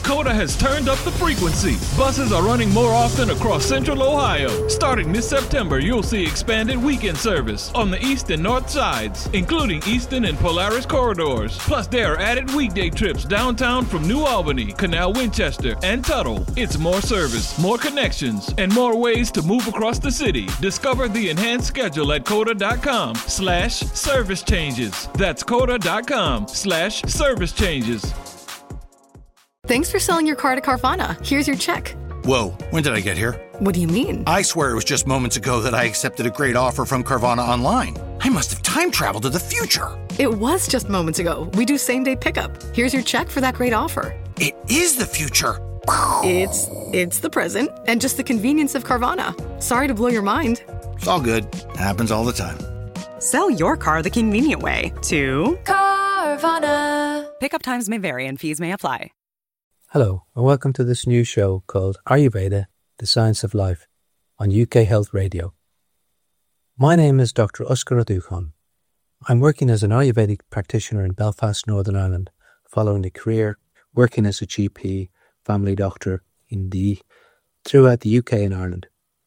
Coda has turned up the frequency. Buses are running more often across Central Ohio. Starting this September, you'll see expanded weekend service on the east and north sides, including Easton and Polaris corridors. Plus, there are added weekday trips downtown from New Albany, Canal Winchester, and Tuttle. It's more service, more connections, and more ways to move across the city. Discover the enhanced schedule at coda.com/service changes. That's coda.com/service changes. Thanks for selling your car to Carvana. Here's your check. Whoa, when did I get here? What do you mean? I swear it was just moments ago that I accepted a great offer from Carvana online. I must have time traveled to the future. It was just moments ago. We do same-day pickup. Here's your check for that great offer. It is the future. It's the present and just the convenience of Carvana. Sorry to blow your mind. It's all good. Happens all the time. Sell your car the convenient way to Carvana. Pickup times may vary and fees may apply. Hello, and welcome to this new show called Ayurveda, The Science of Life on UK Health Radio. My name is Dr. Uskar Adukhan. I'm working as an Ayurvedic practitioner in Belfast, Northern Ireland, following a career working as a GP, family doctor throughout the UK and Ireland.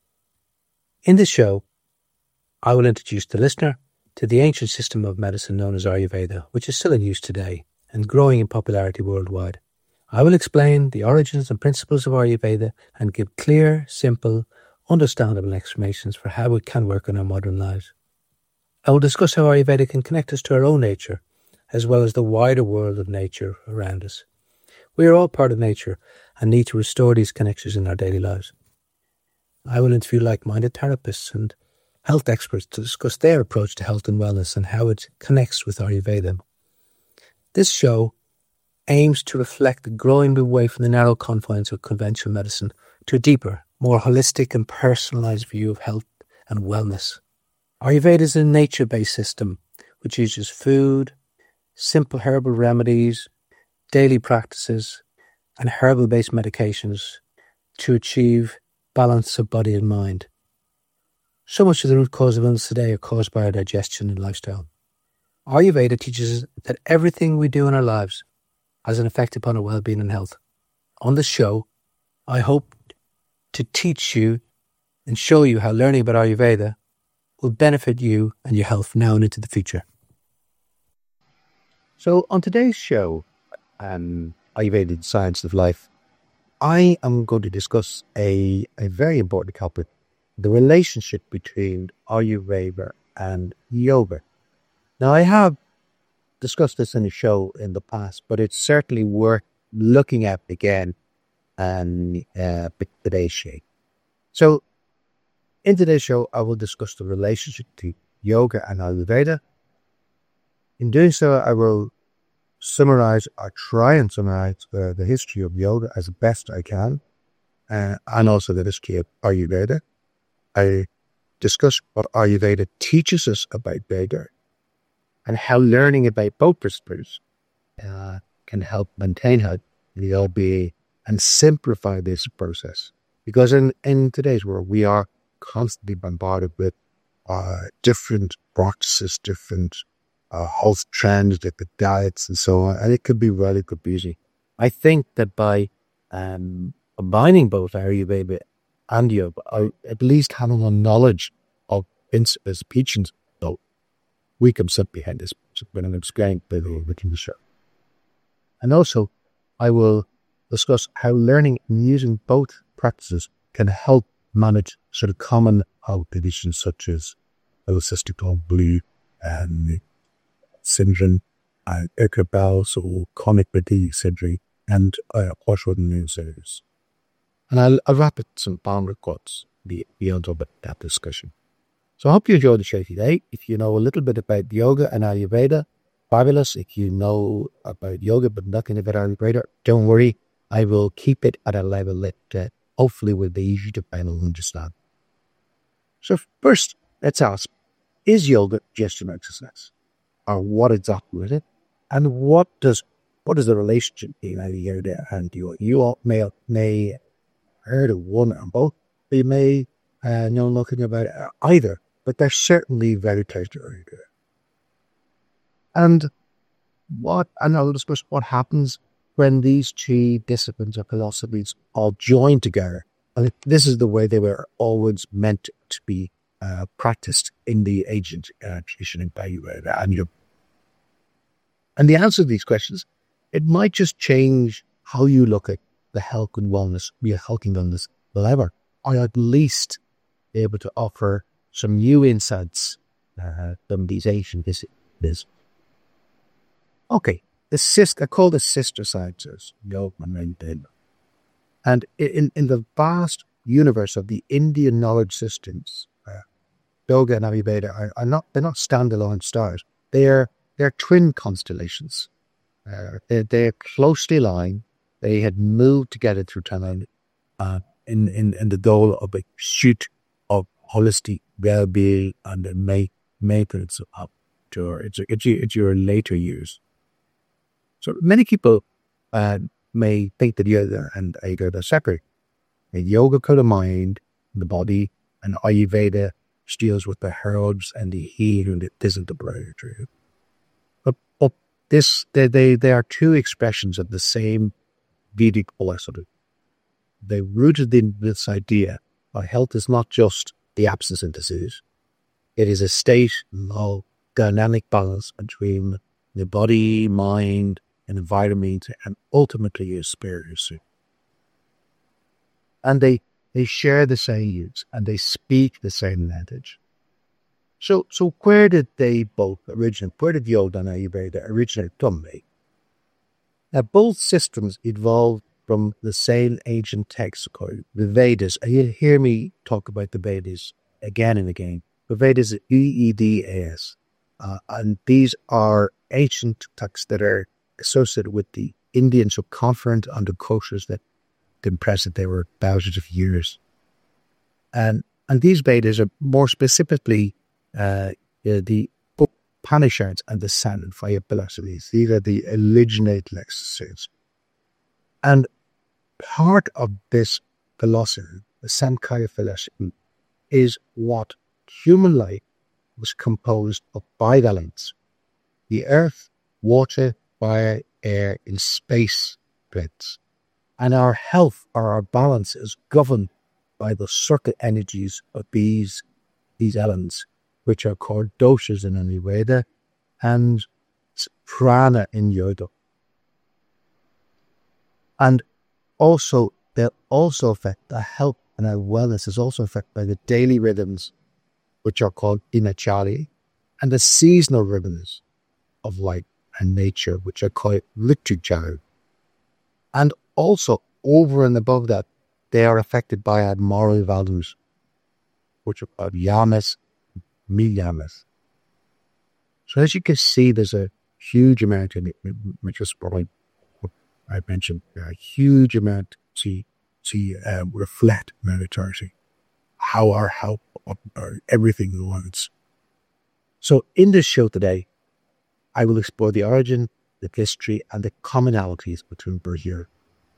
In this show, I will introduce the listener to the ancient system of medicine known as Ayurveda, which is still in use today and growing in popularity worldwide. I will explain the origins and principles of Ayurveda and give clear, simple, understandable explanations for how it can work in our modern lives. I will discuss how Ayurveda can connect us to our own nature, as well as the wider world of nature around us. We are all part of nature and need to restore these connections in our daily lives. I will interview like-minded therapists and health experts to discuss their approach to health and wellness and how it connects with Ayurveda. This show aims to reflect the growing away from the narrow confines of conventional medicine to a deeper, more holistic and personalised view of health and wellness. Ayurveda is a nature-based system which uses food, simple herbal remedies, daily practices, and herbal-based medications to achieve balance of body and mind. So much of the root cause of illness today are caused by our digestion and lifestyle. Ayurveda teaches us that everything we do in our lives has an effect upon our well-being and health. On this show, I hope to teach you and show you how learning about Ayurveda will benefit you and your health now and into the future. So on today's show, Ayurveda, The Science of Life, I am going to discuss a very important topic, the relationship between Ayurveda and yoga. Now, I have discussed this in a show in the past, but it's certainly worth looking at again and today's show. So, in today's show, I will discuss the relationship to yoga and Ayurveda. In doing so, I will try and summarize the history of yoga as best I can, and also the history of Ayurveda. I discuss what Ayurveda teaches us about yoga, and how learning about both principles can help maintain health, well-being, and simplify this process. Because in today's world, we are constantly bombarded with different practices, different health trends, different diets, and so on. And it could be really confusing. I think that by combining both Ayurveda and yoga, at least having a knowledge of principles, teachings, we can comprehend this when I'm explaining within the show. And also, I will discuss how learning and using both practices can help manage sort of common health conditions such as polycystic ovary and syndrome, irritable bowel, so chronic fatigue syndrome, and autoimmune disorders. And I'll wrap it some final quotes beyond that discussion. So I hope you enjoyed the show today. If you know a little bit about yoga and Ayurveda, fabulous. If you know about yoga but nothing about Ayurveda, don't worry. I will keep it at a level that hopefully will be easy to find and understand. So first, let's ask, is yoga just an exercise? Or what exactly is it? And what is the relationship between yoga and yoga? You all may have heard of one or both, but you may know nothing about either. But they're certainly very close to yoga. And I'll discuss what happens when these three disciplines or philosophies all join together. And this is the way they were always meant to be practiced in the ancient tradition in Ayurveda. And the answer to these questions, it might just change how you look at the health and wellness, level, or at least be able to offer some new insights from these ancient disciplines. Okay, I call this sister sciences, yoga and Ayurveda. And in the vast universe of the Indian knowledge systems, yoga and Ayurveda they're not standalone stars. They're twin constellations. They're closely aligned. They had moved together through time in the goal of a pursuit of holistic well-being and the maintenance up to your later years. So many people may think that yoga and Ayurveda are separate. And yoga for the mind, the body, and Ayurveda deals with the herbs and the healing that isn't the laboratory. But they are two expressions of the same Vedic philosophy. They're rooted in this idea that health is not just the absence of disease. It is a state of dynamic balance between the body, mind, and environment, and ultimately your spirit. And they share the same use, and they speak the same language. So where did they both originate? Where did yoga and Ayurveda originate from? Now, both systems evolved from the same ancient texts called the Vedas. And you hear me talk about the Vedas again and again. The Vedas is Vedas. And these are ancient texts that are associated with the Indian subcontinent and the cultures that been present there were thousands of years. And these Vedas are more specifically the Upanishads and the Sand and Fire philosophies. These are the originate lexicons. And part of this philosophy, the Sankhya philosophy, is what human life was composed of 5 elements: the earth, water, fire, air, and space threads. And our health or our balance is governed by the circuit energies of these elements, which are called doshas in Ayurveda and prana in yoga. And also, they'll also affect our health, and our wellness is also affected by the daily rhythms, which are called dinacharya, and the seasonal rhythms of life and nature, which are called ritu. And also, over and above that, they are affected by our moral values, which are called yamas, niyamas. So as you can see, there's a huge amount in it, which is probably what I mentioned, a huge amount to reflect meditation, how our health, or everything aligns. So in this show today, I will explore the origin, the history, and the commonalities between Berhier.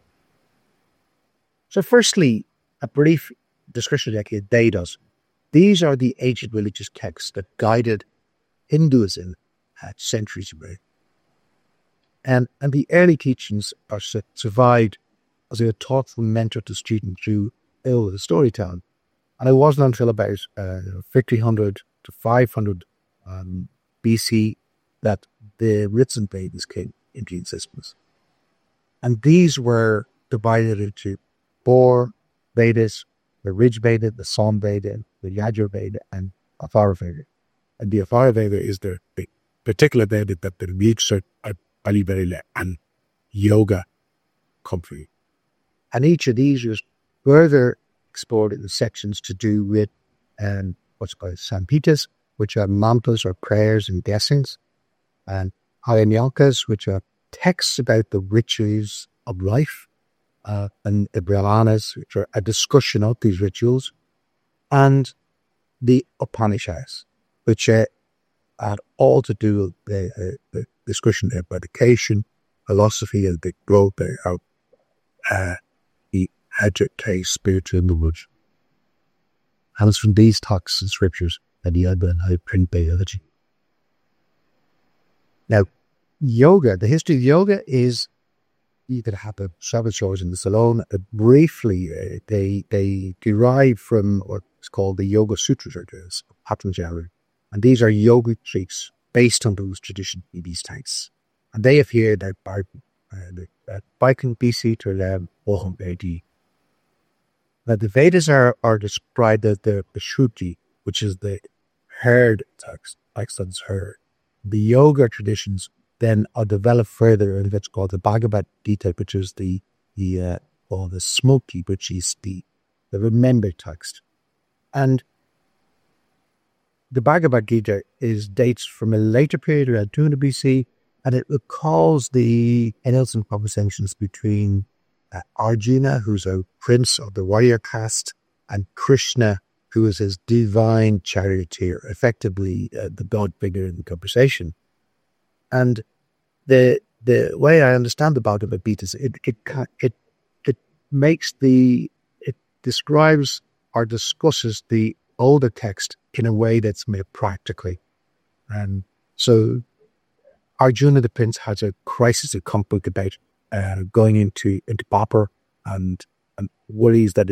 So firstly, a brief description of the Vedas. These are the ancient religious texts that guided Hinduism centuries ago. And the early teachings are survived as a thoughtful mentor to students through the storytelling. And it wasn't until about 1500 to 500 BC that the written Vedas came into existence. And these were divided into 4 Vedas: the Rig Veda, the Sam Veda, the Yajur Veda, and Athara Veda. And the Athara Veda is the particular Veda that the Vedas, Ayurveda, and Yoga come from. And each of these was further explored in the sections to do with what's called Samhitas, which are mantras or prayers and blessings, and Aranyakas, which are texts about the rituals of life, and the Brahmanas, which are a discussion of these rituals, and the Upanishads, which had all to do with the discussion of education, philosophy, and the growth of the agitated spiritual knowledge. And it's from these texts and scriptures that the Ayurveda and how print biology. Now, yoga, the history of yoga is you could have the travel shows in the salon. Briefly, they derive from what's called the Yoga Sutras, or the Patanjali. And these are yoga treats based on those traditional these texts. And they appear that by Baikan BC to 1100 AD. Now, the Vedas are described as the Shruti, which is the heard text, that's heard. The yoga traditions then are developed further in what's called the Bhagavad Gita, which is the Smriti, which is the remembered text. And the Bhagavad Gita dates from a later period, around 200 BC, and it recalls the innocent conversations between Arjuna, who's a prince of the warrior caste, and Krishna, who is his divine charioteer, effectively the god figure in the conversation. And the way I understand the Bhagavad Gita is it describes or discusses the older text in a way that's made practically. And so Arjuna the prince has a crisis at conflict about going into Bopper and worries that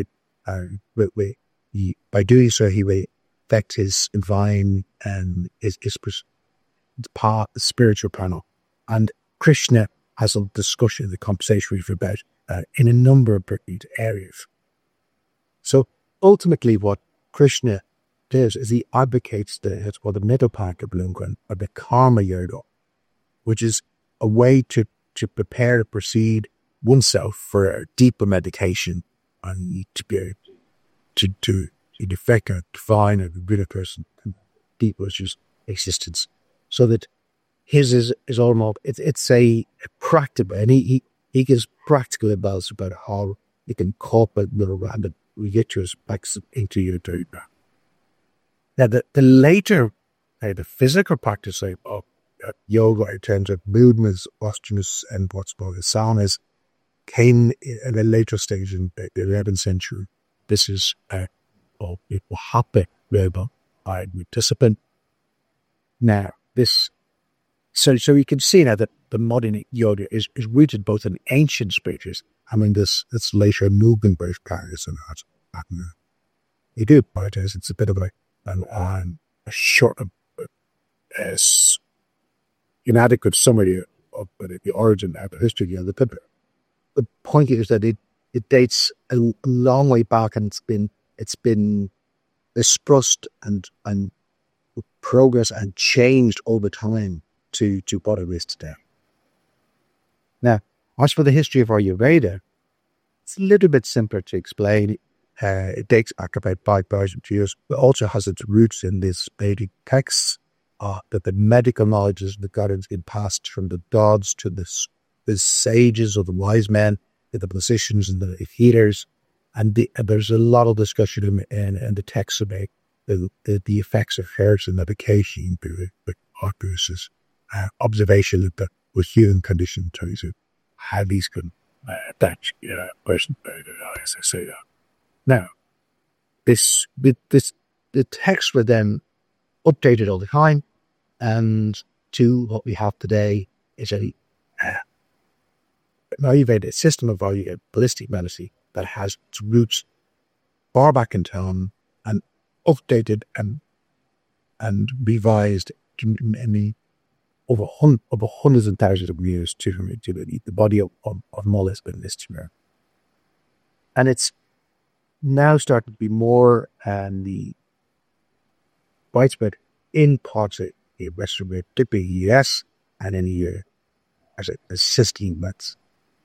by doing so he will affect his divine and his spiritual panel. And Krishna has a discussion, the conversation we've about in a number of areas. So ultimately what Krishna does is he advocates what's called the middle part of Lundgren, or the Karma Yoga, which is a way to prepare to proceed oneself for a deeper meditation and to be able to in effect define a good person and deeper existence. So that his is almost it's a practical, and he gives practical advice about how you can cope with the random we get your specs into your day. Now the later the physical practice of yoga in terms of movements, osteomus, and what's called asanas came at a later stage in the 11th century. This is it will happen with discipline. Now this so you can see now that the modern yoga is rooted both in ancient spirits. I mean this later movement-based practice and that. You do apologize. It's a bit of a short inadequate summary of the origin and the history of the paper. The point is that it dates a long way back, and it's been expressed and progress and changed over time to what it is today. Now, as for the history of Ayurveda, it's a little bit simpler to explain. It dates back about 5,000 years, but also has its roots in these Vedic texts. That the medical knowledge is the guidance been passed from the gods to the sages or the wise men, to the physicians and the healers, and there's a lot of discussion in the text about the effects of herbs and medication, versus observation of the human condition in terms of how these can affect person. As I say that. Now, the text were then updated all the time, and to what we have today is a Ayurveda system of holistic medicine that has its roots far back in time and updated and revised over hundreds and thousands of years to the body of knowledge in this tumor. And it's now starting to be more the widespread in parts of the Western world, particularly the US and in Europe, as assisting methods.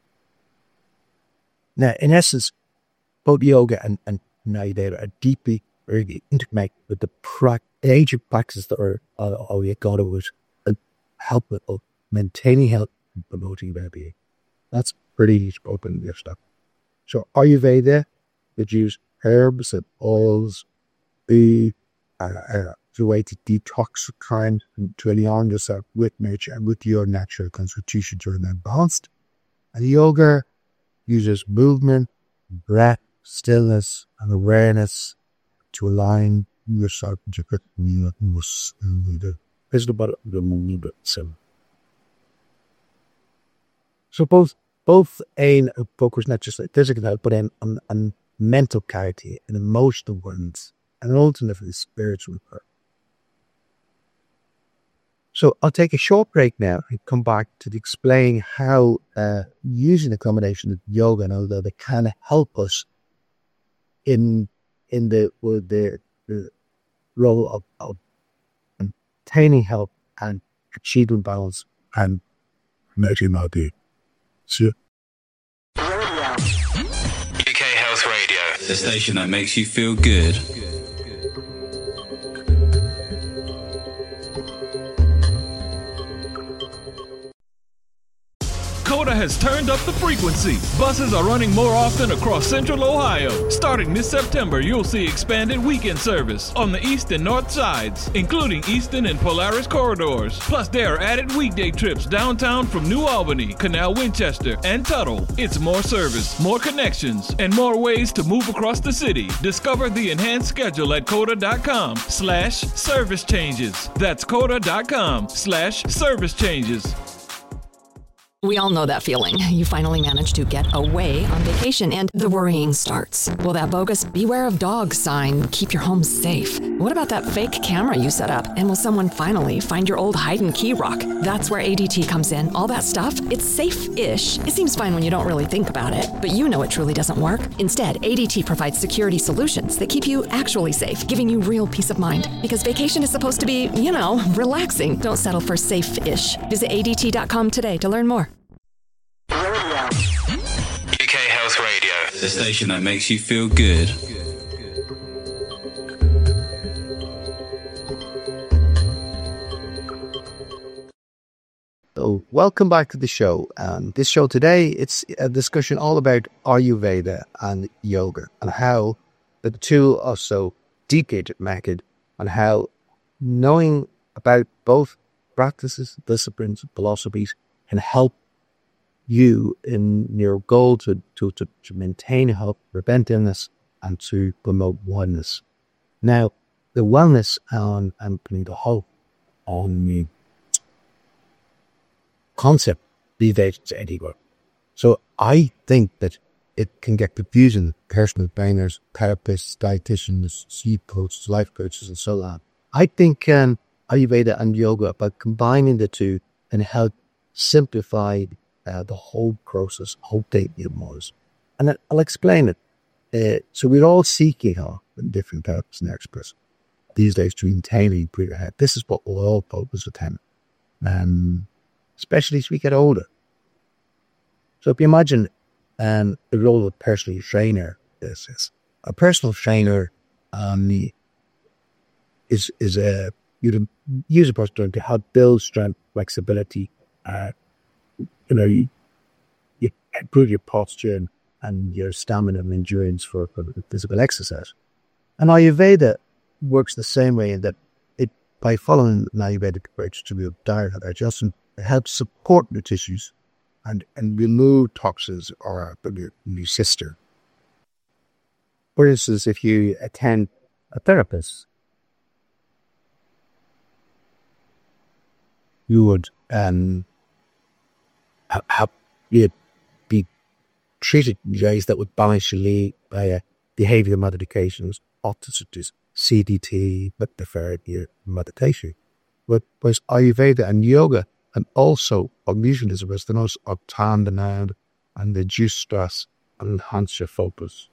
Now, in essence, both yoga and Ayurveda are deeply interconnected with the ancient practices that are Ayurveda would help with maintaining health and promoting well-being. That's pretty open stuff. So Ayurveda would use herbs and oils, the way to detoxify to align yourself with nature and with your natural constitution to remain balanced. And yoga uses movement, breath, stillness, and awareness to align yourself with the movement. So both both in focus, not just like physical health, but on mental clarity and emotional ones, and ultimately spiritual health. So I'll take a short break now and come back to explain how using a combination of yoga and although they can help us in the role of maintaining health and achieving balance and making my day. Sure. UK Health Radio, the station that makes you feel good. COTA has turned up the frequency. Buses are running more often across Central Ohio. Starting this September, you'll see expanded weekend service on the east and north sides, including Eastern and Polaris corridors. Plus, there are added weekday trips downtown from New Albany, Canal Winchester, and Tuttle. It's more service, more connections, and more ways to move across the city. Discover the enhanced schedule at COTA.com/service changes. That's COTA.com/service changes. We all know that feeling. You finally manage to get away on vacation and the worrying starts. Will that bogus "beware of dogs" sign keep your home safe? What about that fake camera you set up? And will someone finally find your old hide and key rock? That's where ADT comes in. All that stuff, it's safe-ish. It seems fine when you don't really think about it, but you know it truly doesn't work. Instead, ADT provides security solutions that keep you actually safe, giving you real peace of mind. Because vacation is supposed to be, relaxing. Don't settle for safe-ish. Visit ADT.com today to learn more. UK Health Radio, the station that makes you feel good. So, welcome back to the show. This show today, it's a discussion all about Ayurveda and yoga and how the two are so deeply connected, and how knowing about both practices, disciplines, philosophies can help you in your goal to maintain health, prevent illness, and to promote wellness. Now, the wellness and putting the hope on the concept these days anywhere. So I think that it can get confusing. Personal trainers, therapists, dietitians, sleep coaches, life coaches, and so on. I think Ayurveda and yoga, by combining the two, can help simplify the whole process, whole thing it was. And I'll explain it. So we're all seeking help in different therapists and experts these days to maintain and improve our health. This is what we'll all focus on, especially as we get older. So if you imagine the role of a personal trainer, is a personal trainer is you use a personal trainer to help build strength, flexibility, you improve your posture and your stamina and endurance for physical exercise. And Ayurveda works the same way in that by following an Ayurvedic approach to your diet and digestion, it helps support your tissues and remove toxins or your system. For instance, if you attend a therapist, you would you'd be treated in ways that would balance your lead by behavioral medications, often CBT, hypnotherapy, meditation. But Ayurveda and yoga, and also unusualism, is the most of calm the mind and reduce stress and enhance your focus.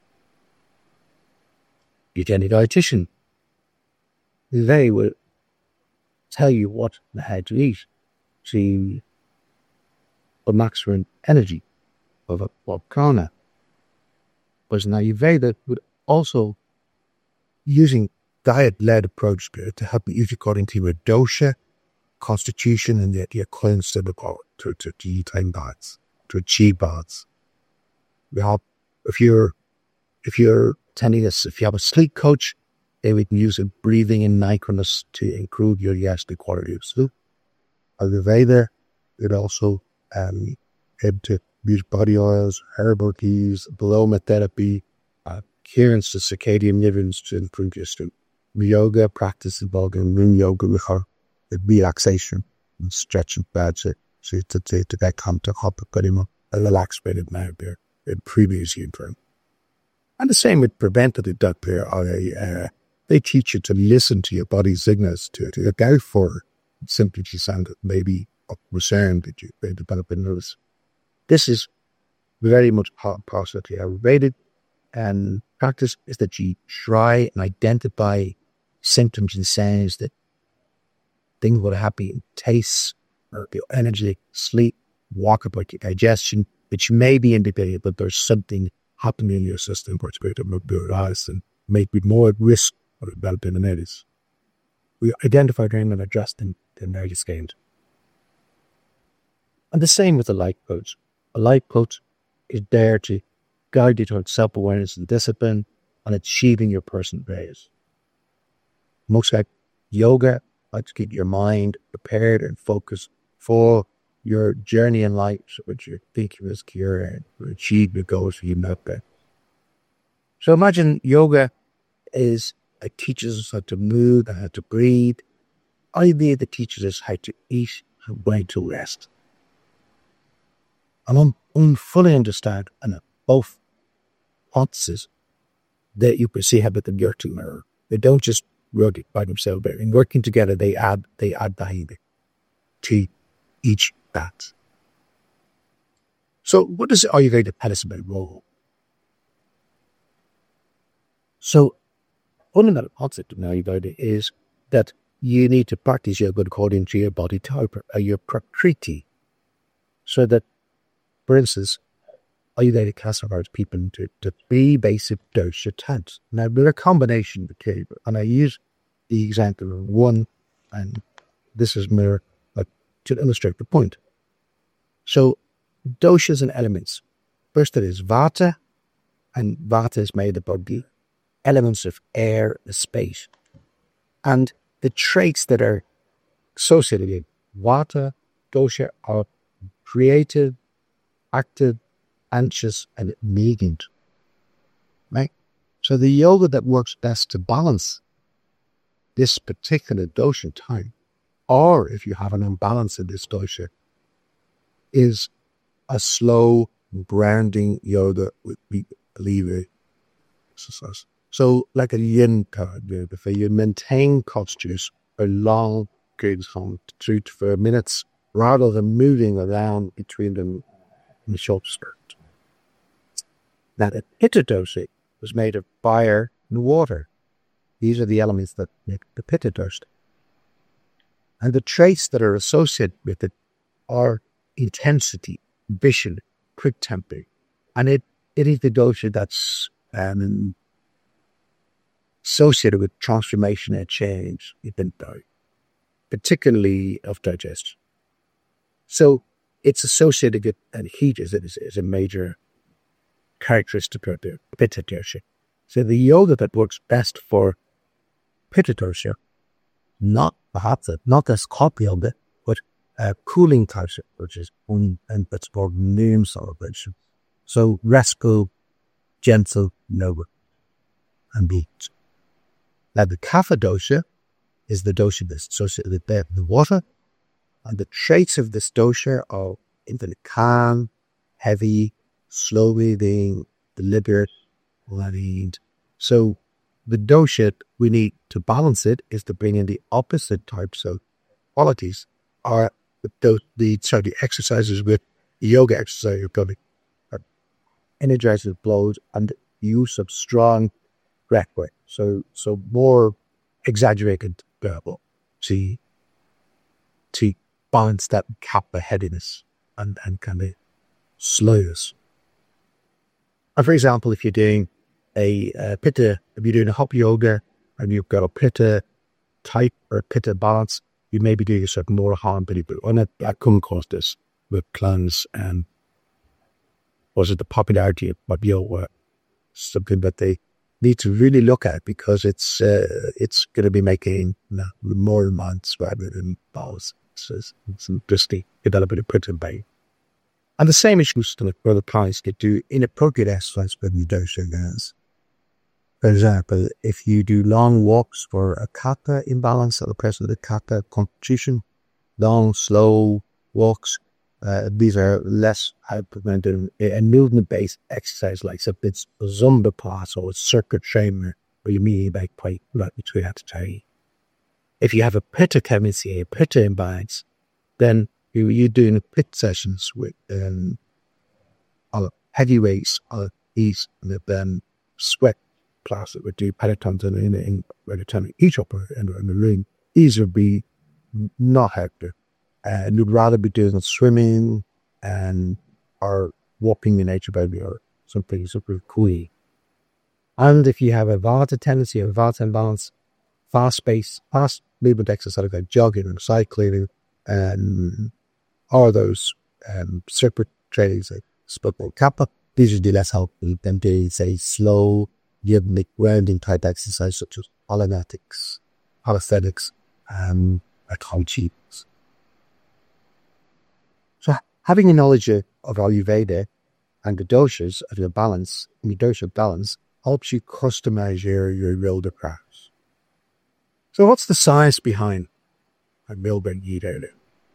You get a dietitian. They will tell you what and how to eat to maximum energy of prana. But in Ayurveda would also using diet-led approach to help you according to your dosha, constitution, and your cleanse to eat time baths, to achieve baths. We have, if you're attending this, if you have a sleep coach, they would use a breathing in mindfulness to improve your the quality of sleep. Ayurveda would also able to use body oils, herbal teas, aromatherapy, adherence to circadian rhythms to improve your sleep. Yoga practice involving room yoga with relaxation and stretching bad to get calm to help very much a relaxed rate of now there in previous year term. And the same with preventative that they teach you to listen to your body's signals, to look out for symptoms you sound that maybe of concern that you may develop in nerves. This is very much part and parcel of the rated and practice is that you try and identify symptoms and signs that things will happen in taste, or your energy, sleep, walk about your digestion, which may be indicated that there's something happening in your system which may be aroused and may be more at risk of developing an illness. We identify them and address them in various games. And the same with the life coach. A life coach is there to guide you towards self-awareness and discipline and achieving your personal values. Most like yoga, like to keep your mind prepared and focused for your journey in life, which you think is secure and achieve your goals for you not there. So imagine yoga is it teaches us how to move and how to breathe. Ayurveda that teaches us how to eat and when to rest. And I fully understand and both practices that you can see how they work together. They don't just work it by themselves, but in working together they add value to each that. So what does Ayurveda tell us about role? So fundamental concept of Ayurveda is that you need to practice yoga according to your body type, your prakriti. So that, for instance, Ayurveda classifies people into 3 basic dosha types. Now, they're a combination of the two, and I use the example of one, and this is more to illustrate the point. So, doshas and elements. First, there is vata, and vata is made up of the elements of air and space. And the traits that are associated with vata, dosha are creative, active, anxious, and mediant. Right? So the yoga that works best to balance this particular dosha type, or if you have an imbalance in this dosha, is a slow, grounding yoga with alleviate exercise. So like a yin card, if you maintain postures for long periods of 2 to 4 minutes, rather than moving around between them in the short skirt. Now the pitta dosha was made of fire and water. These are the elements that make the pitta dosha. And the traits that are associated with it are intensity, vision, quick temper. And it is the dosha that's associated with transformation and change, particularly of digestion. So it's associated with, and heat is a major characteristic of the pitta dosha. So the yoga that works best for pitta dosha, not vata, not as copy yoga, but cooling dosha, which is and it's more noon celebration. So restful, gentle yoga and beat. Now the kapha dosha is the dosha that's associated with the water, and the traits of this dosha are infinite calm, heavy, slow breathing, deliberate, learned. So the dosha we need to balance it is to bring in the opposite types of qualities, are the exercises with yoga exercise you're going to energize the blood and use of strong breath work. So more exaggerated verbal to balance that kapha headiness and kind of slowness. And for example, if you're doing a pitta, if you're doing a hot yoga and you've got a pitta type or a pitta balance, you may be doing yourself more harm, but I come across this with clients and was it the popularity of yoga, something that they need to really look at because it's going to be making more amounts rather than balls. It's interesting developing a pitta body. And the same issues to for the clients get do inappropriate exercise when you dosha guys. For example, if you do long walks for a kapha imbalance at the presence of the kapha constitution, long, slow walks, These are less hypervented a movement-based exercise like so it's a Zumba class or a circuit trainer where you meet back quite right between at the time. If you have a pitta chemistry, a pitta imbalance, then you're doing pit sessions with heavy weights, ease, and then sweat class that would do pentatons in by the time each upper in the room. These would be not hectic. And you'd rather be doing swimming or walking in nature baby or something super cool. And if you have a Vata tendency, a Vata imbalance, fast movement exercise like jogging and cycling or those circuit trainings like Sputnik Kappa, these would be less helpful than doing, say, slow, rhythmic, grounding type exercise such as calisthenics, and Ayurveda. So having a knowledge of Ayurveda and the doshas of your balance, and your dosha balance, helps you customize your yoga practice. So what's the science behind a Milburn Yoga?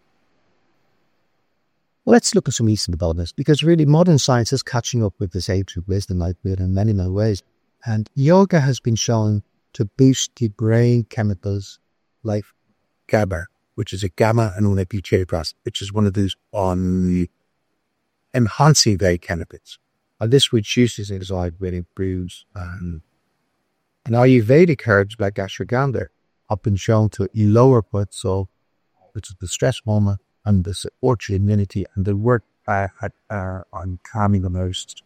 Let's look at some Eastern developments, because really modern science is catching up with this age of wisdom like we're in many ways. And yoga has been shown to boost the brain chemicals like GABA, which is a gamma aminobutyric acid, which is one of those on the enhancing brain chemicals. And this reduces anxiety, it improves. And Ayurvedic herbs like ashwagandha have been shown to lower cortisol, which is the stress hormone, and the support your immunity, and the work on calming the most.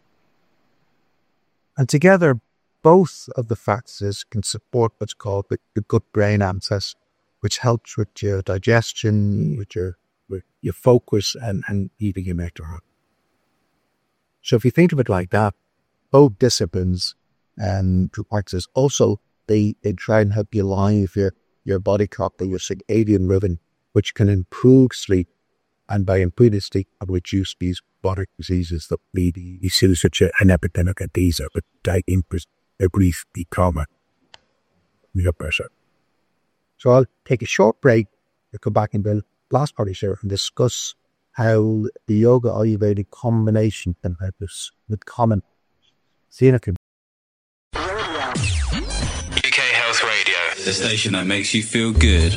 And together, both of the factors can support what's called the gut-brain axis, which helps with your digestion, with your focus, and even your mental health. So if you think of it like that, both disciplines and practices also they try and help you align with your body clock and your circadian rhythm, which can improve sleep, and by improving sleep, and reduce these chronic diseases that lead you see such an epidemic of these, but they brief become your pressure. So I'll take a short break to come back in the last part of the show and discuss how the yoga Ayurvedic combination can help us with common. See you in a few. UK Health Radio, the station that makes you feel good.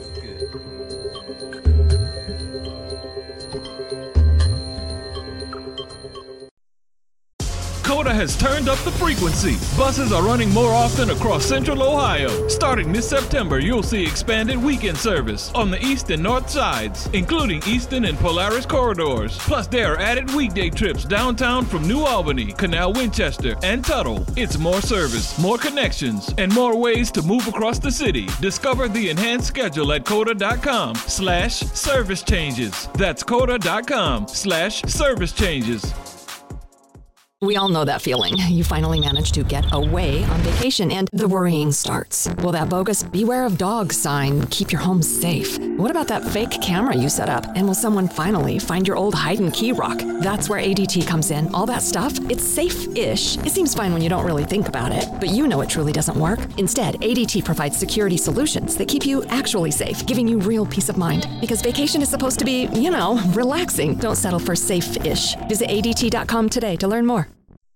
Coda has turned up the frequency. Buses are running more often across Central Ohio. Starting this September, you'll see expanded weekend service on the east and north sides, including Eastern and Polaris corridors. Plus, there are added weekday trips downtown from New Albany, Canal Winchester, and Tuttle. It's more service, more connections, and more ways to move across the city. Discover the enhanced schedule at coda.com/service changes. That's coda.com/service changes. We all know that feeling. You finally manage to get away on vacation and the worrying starts. Will that bogus "beware of dogs" sign keep your home safe? What about that fake camera you set up? And will someone finally find your old hide and key rock? That's where ADT comes in. All that stuff, it's safe-ish. It seems fine when you don't really think about it, but you know it truly doesn't work. Instead, ADT provides security solutions that keep you actually safe, giving you real peace of mind. Because vacation is supposed to be, relaxing. Don't settle for safe-ish. Visit ADT.com today to learn more.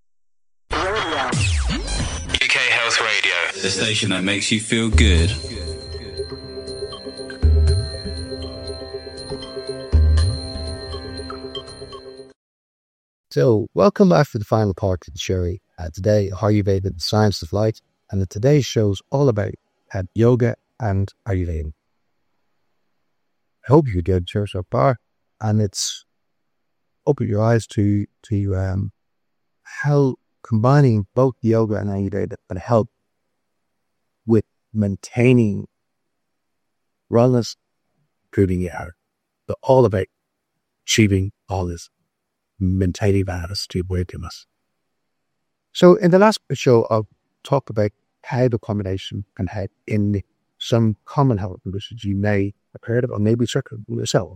UK Health Radio, the station that makes you feel good. So, welcome back for the final part of the show. Today, Ayurveda, the science of light, and today's show is all about yoga and Ayurveda. I hope you get it so far, and it's open your eyes to how combining both yoga and Ayurveda can help with maintaining wellness, improving your health. But all about achieving all this, maintaining balance to awareness. So in the last show, I'll talk about how the combination can help in some common health conditions you may have heard of or maybe circled yourself.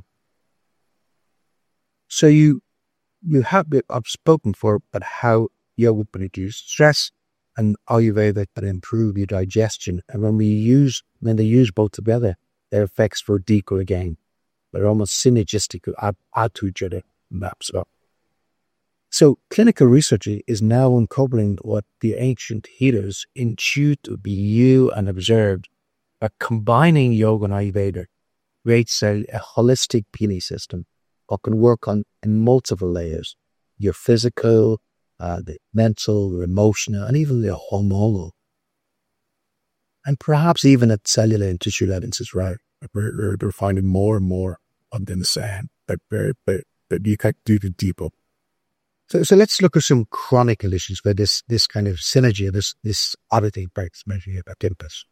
So I've spoken for about how yoga can reduce stress and Ayurveda can improve your digestion. And when they use both together, their effects for deeper again. They're almost synergistic, add to each other, maps up. So clinical research is now uncovering what the ancient healers intuitively knew and observed. By combining yoga and Ayurveda creates a holistic healing system that can work on in multiple layers. Your physical, the mental, the emotional, and even the hormonal. And perhaps even at cellular and tissue levels as well. We're finding more and more on the sand that you can do the deep up. So let's look at some chronic conditions where this kind of synergy, this oddity breaks measuring about impulse.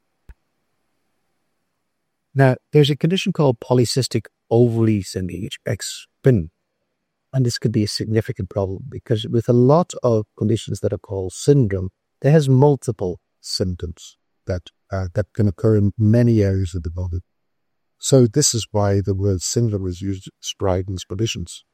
Now, there's a condition called polycystic ovary syndrome, POVS, and this could be a significant problem because with a lot of conditions that are called syndrome, there has multiple symptoms that can occur in many areas of the body. So this is why the word syndrome is used to describe these conditions.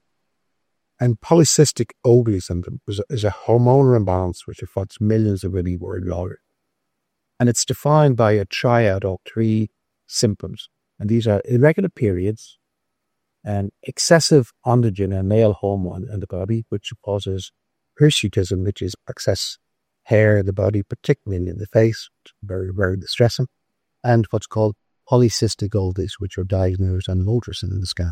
And polycystic ovary syndrome is a hormonal imbalance which affects millions of women worldwide. And it's defined by a triad of 3 symptoms. And these are irregular periods and excessive androgen and male hormone in the body, which causes hirsutism, which is excess hair in the body, particularly in the face, very, very distressing, and what's called polycystic ovaries, which are diagnosed on an ultrasound in the scan.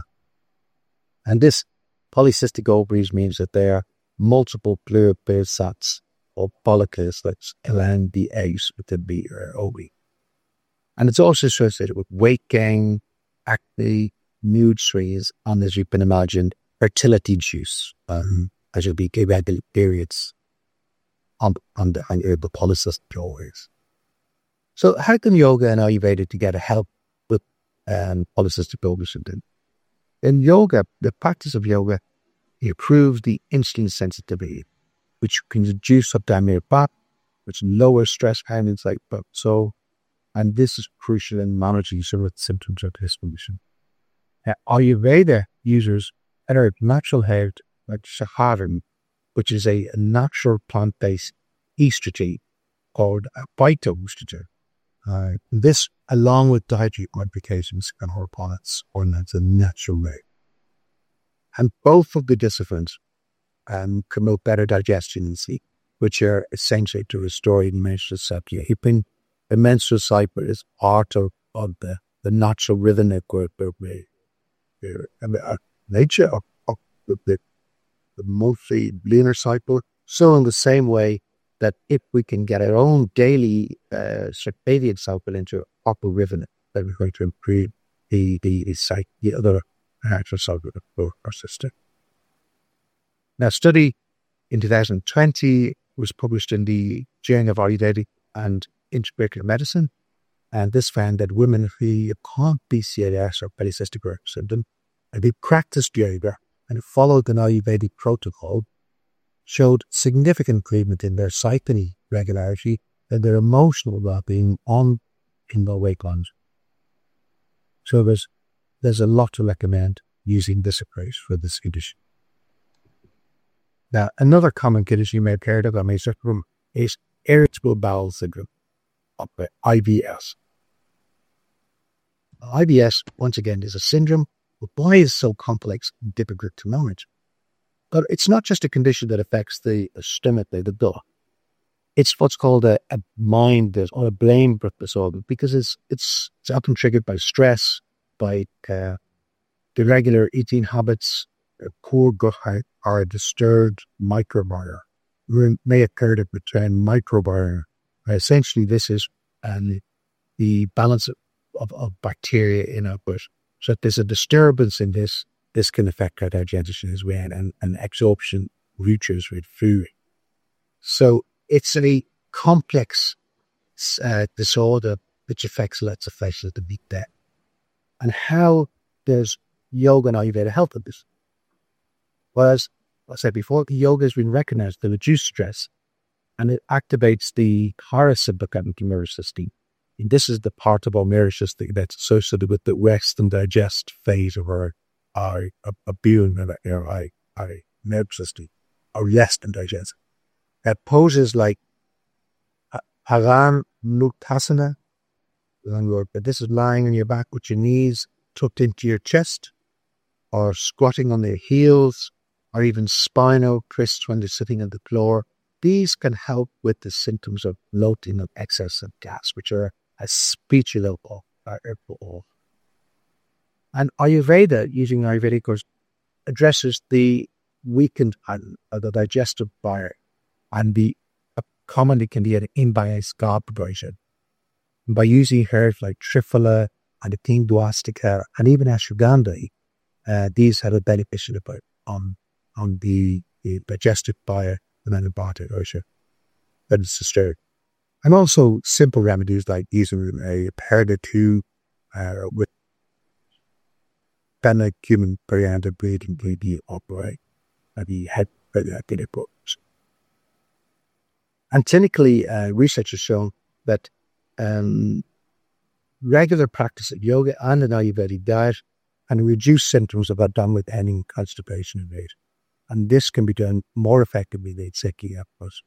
And this polycystic ovaries means that there are multiple pleural sacs or follicles that's around the eggs within the ovary. And it's also associated with weight gain, acne, mood swings, and as you can imagine, fertility issues, as you'll be irregular periods on the polycystic ovaries. So how can yoga and Ayurveda together help with polycystic ovary syndrome? In yoga, the practice of yoga improves the insulin sensitivity, which can reduce abdominal fat, which lowers stress hormones like cortisol, and this is crucial in managing some of the symptoms of this condition. Ayurveda uses a natural herb like shaharam, which is a natural plant-based estrogen called a phytoestrogen. This, along with dietary modifications and hormones, that's a natural way. And both of the disciplines promote better digestion and sleep, which are essential to restoring menstrual cycle. The menstrual cycle is part of the natural rhythmic nature of the mostly lunar cycle. So in the same way that if we can get our own daily circadian cycle into a proper rhythm, then we're going to improve the other natural cycle of our system. Now, a study in 2020 was published in the Journal of Ayurvedic and Integrative Medicine, and this found that women who can't PCOS or polycystic ovary syndrome, and they practiced yoga and followed an Ayurvedic protocol, showed significant improvement in their cycling regularity and their emotional well-being in the weight loss. So there's a lot to recommend using this approach for this condition. Now, another common condition you may have heard of is irritable bowel syndrome, or IBS. IBS, once again, is a syndrome, but why is it so complex and difficult to manage? But it's not just a condition that affects the stomach, the gut. It's what's called a mind or a brain disorder, because it's often triggered by stress, by irregular eating habits, poor gut health, or a disturbed microbiome. It may occur to between microbiome. Essentially, this is the balance of bacteria in our gut. So if there's a disturbance in this can affect our digestion as well, and absorption ruptures with food. So it's a complex disorder which affects lots of fascia to beat that. And how does yoga and Ayurveda help with this? Well, as I said before, yoga has been recognized to reduce stress, and it activates the parasympathetic nervous system. And this is the part of our nervous system that's associated with the rest and digest phase of our being, our nervous system, our rest and digest. Poses like Paramuktasana, but this is lying on your back with your knees tucked into your chest, or squatting on their heels, or even spinal twists when they're sitting on the floor. These can help with the symptoms of bloating and excess of gas, which are a speech level. And Ayurveda, using Ayurvedic, course, addresses the weakened the digestive barrier and the commonly can be an imbalanced gut preparation. By using herbs like Triphala and the King Dwastika and even ashwagandha, these have a beneficial effect on the digestive barrier and antibiotic urge that is disturbed. And also simple remedies like using a Perda 2 with Fennel, cumin, coriander, breathing, operate, the head books. And clinically, research has shown that regular practice of yoga and an Ayurvedic diet can reduce symptoms of abdominal pain and constipation and weight. And this can be done more effectively than psychiatrists.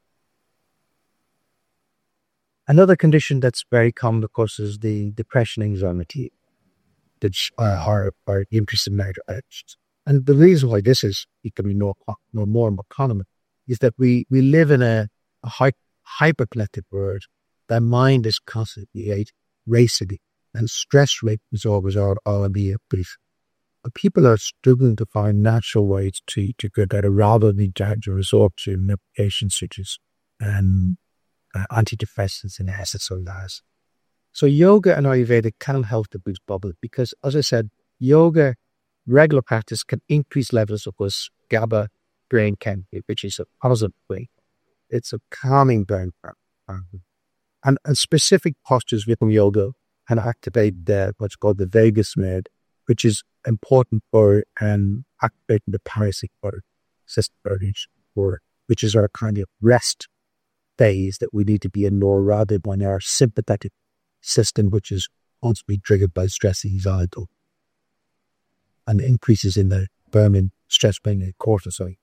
Another condition that's very common, of course, is the depression anxiety that are increased in mental health. And the reason why this is becoming more and more common is that we live in a hyperconnected world. Their mind is constantly racing, and stress rate disorders are all the increase. People are struggling to find natural ways to get better rather than to resort to medications such as antidepressants and acids or gas. So yoga and Ayurveda can help to boost bubble because, as I said, yoga, regular practice can increase levels of GABA brain chemical, which is a positive way. It's a calming brain. And specific postures within yoga can activate what's called the vagus nerve, which is important for activating the parasympathetic system, which is our kind of rest phase that we need to be in more rather than our sympathetic system, which is constantly triggered by stress and anxiety and increases in the Berman stress brain and cortisol.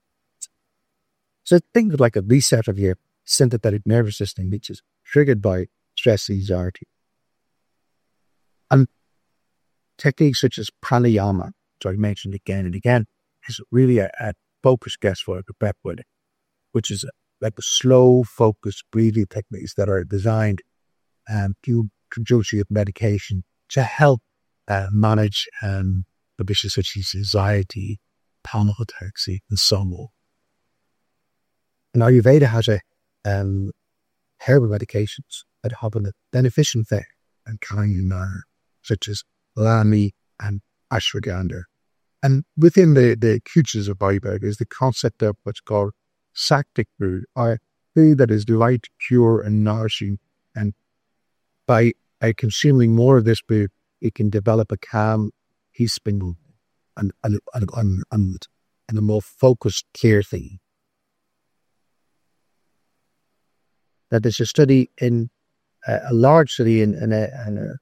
So think of like a reset of your sympathetic nervous system, which is triggered by stress and anxiety. And techniques such as pranayama, which I mentioned again and again, is really a focused guest work, a prep with it, which is like a slow, focused breathing techniques that are designed to conjunction with medication to help manage conditions such as anxiety, panic attacks, and so on. And Ayurveda has herbal medications that have a beneficial effect and calming manner, such as lami and ashwagandha. And within the cultures of Ayurveda is the concept of what's called sattvic food, or food that is light, pure, and nourishing. And by consuming more of this food, it can develop a calm, peaceful, and a more focused, clear thinking. That there's a study in a large study in a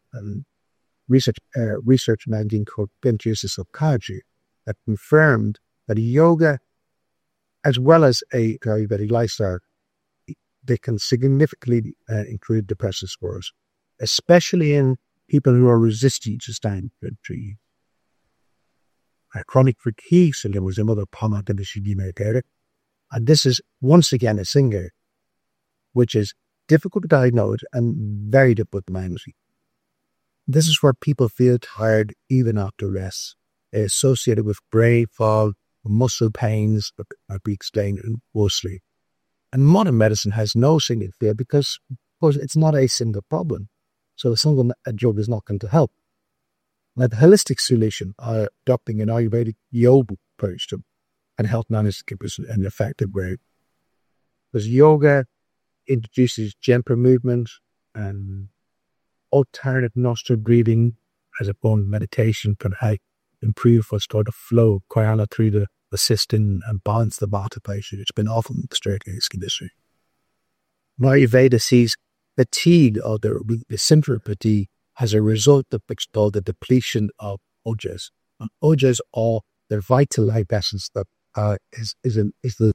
research magazine called Benthusis Psychology that confirmed that yoga, as well as a Ayurvedic lifestyle, they can significantly improve depressive scores, especially in people who are resistant to standard treatment. Chronic fatigue syndrome was another prominent condition you may have heard of. And this is once again a singer, which is difficult to diagnose and very difficult to manage. This is where people feel tired even after rest. They're associated with brain fog, muscle pains, that be explained mostly. And modern medicine has no single fear because, of course, it's not a single problem. So a drug is not going to help. Now, the holistic solution are adopting an Ayurvedic yoga approach to and help manage in an effective way. Because yoga introduces gentle movement and alternative nostril breathing as a form of meditation can help improve what's called the flow of Kayana through the system and balance the vata pressure. It's been often disturbed in this condition. Ayurveda sees fatigue, or the symptom of fatigue, as a result of what's called the depletion of ojas. And ojas are the vital life essence that is the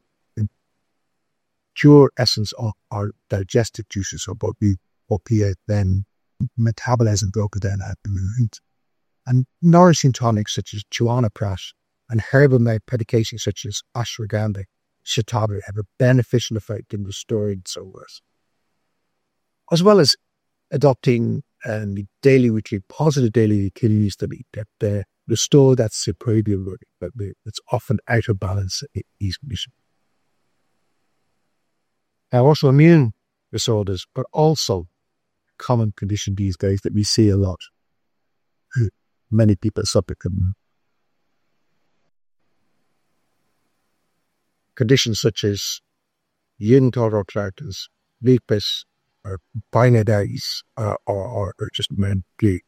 pure essence of our digestive juices, or what we then metabolism broken down at the movement. And nourishing tonics such as chionaprat and herbal medications such as ashwagandha, shatavari have a beneficial effect in restoring soreness. As well as adopting positive daily activities that restore that circadian rhythm that's often out of balance in these conditions. Now, autoimmune disorders, but also a common condition these days that we see a lot. Many people suffer from conditions such as rheumatoid arthritis, lupus, or binauditis, or just mentally.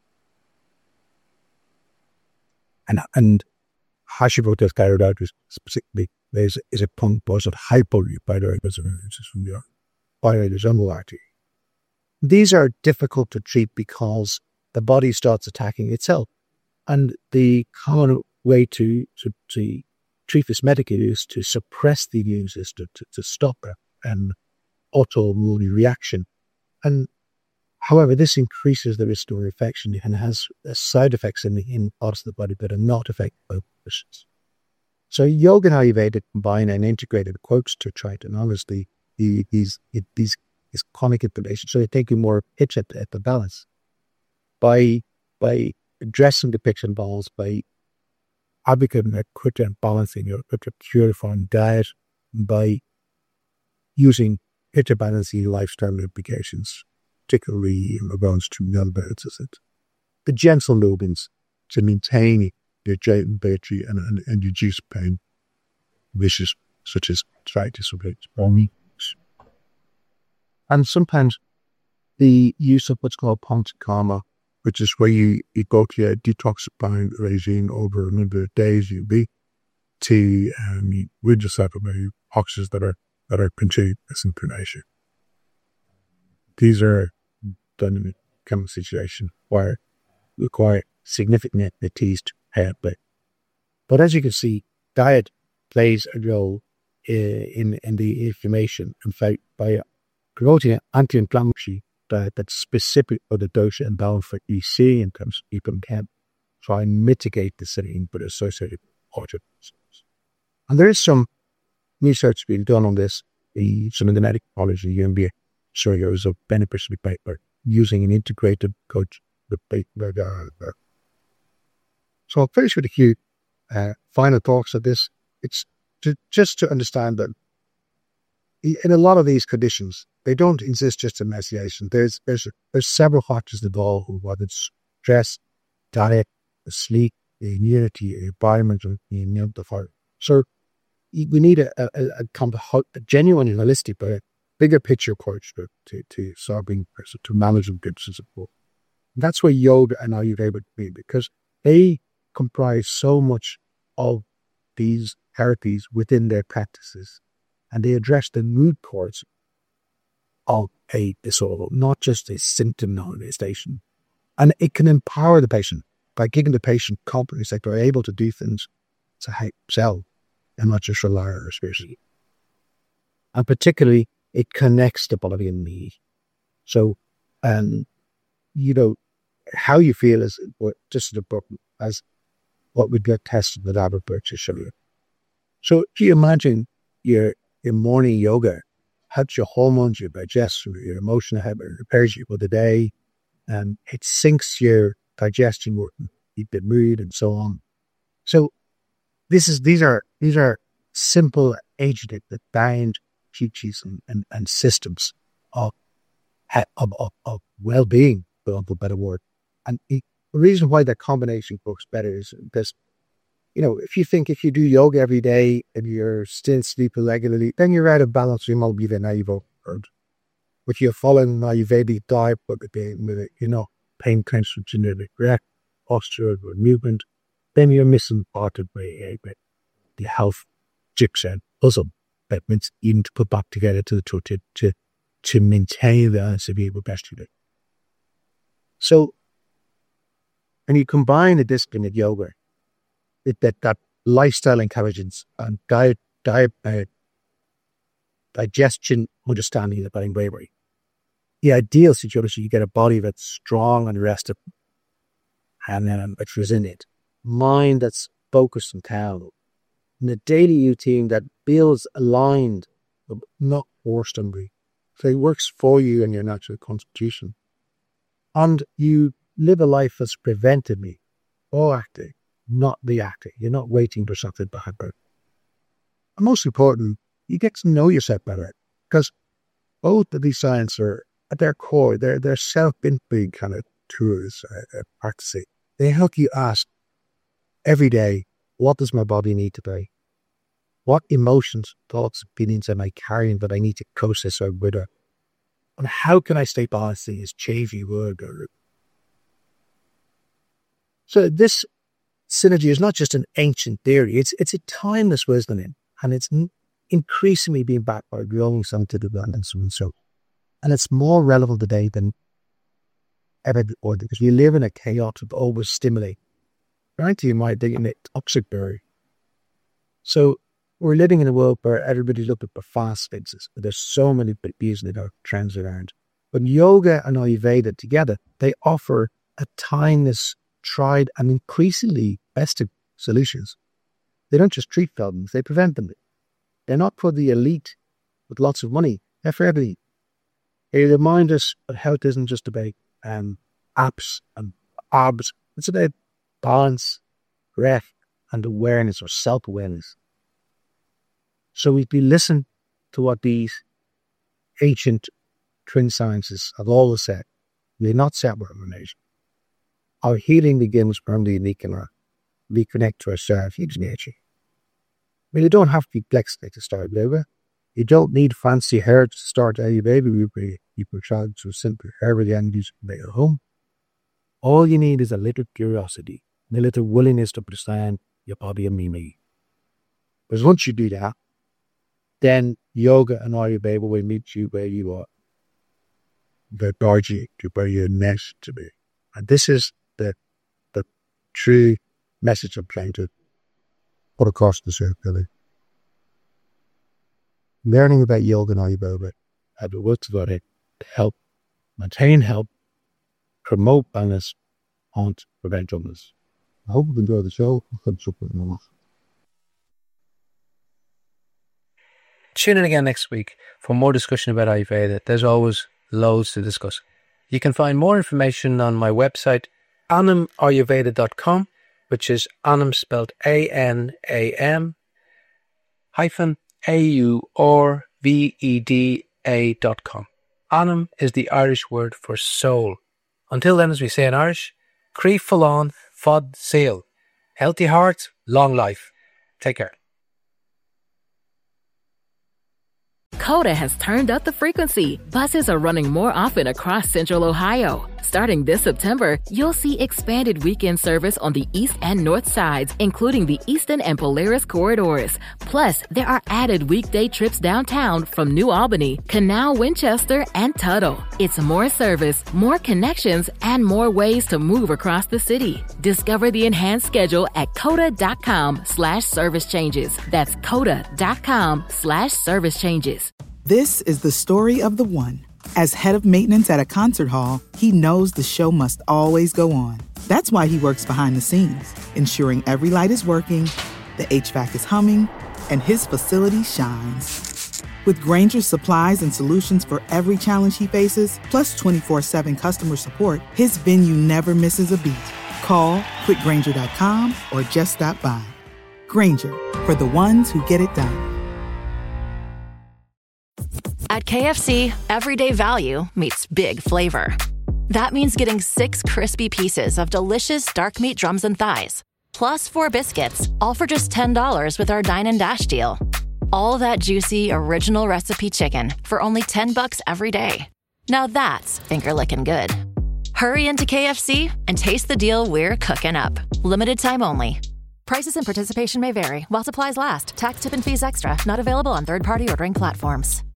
And Hashimoto's thyroiditis specifically is a composite hypothyroidism, which is from the thyroid. These are difficult to treat because the body starts attacking itself. And the common way to treat this medically is to suppress the immune system, to stop an autoimmune reaction. And however, this increases the risk of infection and has side effects in parts of the body that are not affected by conditions. So yoga and Ayurveda combine an integrated approach to try to acknowledge these chronic inflammation. So they take you more pitch at the balance by addressing the pitch and balance, by advocating a quick and balancing your purifying diet, by using pitch balancing lifestyle implications, particularly in regards to the gentle movements to maintain your joint and battery and reduce pain, issues such as arthritis or bone. And sometimes the use of what's called panchakarma, which is where you go to a detoxifying regime over a number of days, to rid yourself of any toxins that are contained as information. These are done in a common situation where require significant expertise to help it. But as you can see, diet plays a role in the inflammation. In fact, by promoting an anti-inflammatory diet that's specific for the dosha and balance for EC in terms of people can try and mitigate the symptoms but associated with autoimmune. And there is some research being done on this. Some of the medical college in UMB showing it was a beneficial paper using an integrated coach. So I'll finish with a few final thoughts of this. It's just to understand that in a lot of these conditions, they don't exist just in isolation. There's several factors involved, whether it's stress, diet, sleep, the immunity, the environment, and the immune fire. So we need a genuine and holistic, but bigger picture approach to solving, to managing goods and support. And that's where yoga and Ayurveda would be, because they comprise so much of these therapies within their practices, and they address the root cause of a disorder, not just a symptom manifestation. And it can empower the patient by giving the patient confidence that they're able to do things to help themselves and not just rely on spiritually. And particularly, it connects the body and me. So, how you feel is just as important as what would get tested with Albert Birch to show you. So, if you imagine your morning yoga helps your hormones, your digestion, your emotional habit, repairs you for the day, and it syncs your digestion work, keep the mood, and so on. So, these are simple agents that bind teachings and systems of well-being, for want of a better word. And the reason why that combination works better is this. If you do yoga every day and you're still sleeping regularly, then you're out of balance. You might be the navel. If you're following an Ayurvedic diet, with pain tension, genetic react, posture, or movement, then you're missing part of the health jigsaw puzzle that means you need to put back together to maintain the balance of the best you do. So, when you combine the discipline of yoga, that lifestyle intelligence and digestion understanding of the body bravery, the ideal situation, you get a body that's strong and rested, and which was in it. Mind that's focused and calm. And a daily routine that feels aligned, but not forced on me. So it works for you and your natural constitution. And you live a life that's prevented me, proactive, not reactive. You're not waiting for something to happen. And most important, you get to know yourself better. Because both of these sciences are, at their core, they're self-inquiry kind of tools, practicing. They help you ask every day, what does my body need to be? What emotions, thoughts, feelings am I carrying that I need to process or with her? And how can I stay balanced in this changing world? So this synergy is not just an ancient theory, it's a timeless wisdom, and it's increasingly being backed by growing scientific developments and so. And it's more relevant today than ever before because we live in a chaos of always stimulate. Frankly, you might think in a toxic berry. So we're living in a world where everybody's looking for fast fixes, but there's so many bees that are trends around. But yoga and Ayurveda together, they offer a timeless, tried, and increasingly effective solutions. They don't just treat problems, they prevent them. They're not for the elite with lots of money, they're for everybody. They remind us that health isn't just about apps and abs, it's about balance, breath, and awareness or self-awareness. So if we listen to what these ancient twin sciences have always said, we're not separate from nature. Our healing begins from the unique and we connect to ourselves, each nature. I mean, you don't have to be flexible to start yoga. You don't need fancy hair to start Ayurveda. You can try to simple herbal remedies made at home. All you need is a little curiosity, and a little willingness to understand your body and me. Because once you do that, then yoga and Ayurveda will meet you where you are. They'll guide you to where you're meant to be. And this is the true message I'm trying to put across the circle. Learning about yoga and Ayurveda and the works about it to help maintain health, promote balance, and prevent illness. I hope you enjoy the show. Tune in again next week for more discussion about Ayurveda. There's always loads to discuss. You can find more information on my website, AnamAyurveda.com, which is Anam spelled ANAM-AURVEDA.com. Anam is the Irish word for soul. Until then, as we say in Irish, Crí Fallán Fod Sail. Healthy heart, long life. Take care. Coda has turned up the frequency. Buses are running more often across Central Ohio. Starting this September, you'll see expanded weekend service on the east and north sides, including the Eastern and Polaris corridors. Plus, there are added weekday trips downtown from New Albany, Canal, Winchester, and Tuttle. It's more service, more connections, and more ways to move across the city. Discover the enhanced schedule at coda.com/service changes. That's coda.com/service changes. This is the story of the one. As head of maintenance at a concert hall, he knows the show must always go on. That's why he works behind the scenes, ensuring every light is working, the HVAC is humming, and his facility shines. With Grainger's supplies and solutions for every challenge he faces, plus 24/7 customer support, his venue never misses a beat. Call quickgrainger.com or just stop by. Grainger, for the ones who get it done. At KFC, everyday value meets big flavor. That means getting 6 crispy pieces of delicious dark meat drums and thighs, plus 4 biscuits, all for just $10 with our Dine and Dash deal. All that juicy, original recipe chicken for only $10 every day. Now that's finger-licking good. Hurry into KFC and taste the deal we're cooking up. Limited time only. Prices and participation may vary while supplies last. Tax, tip, and fees extra. Not available on third-party ordering platforms.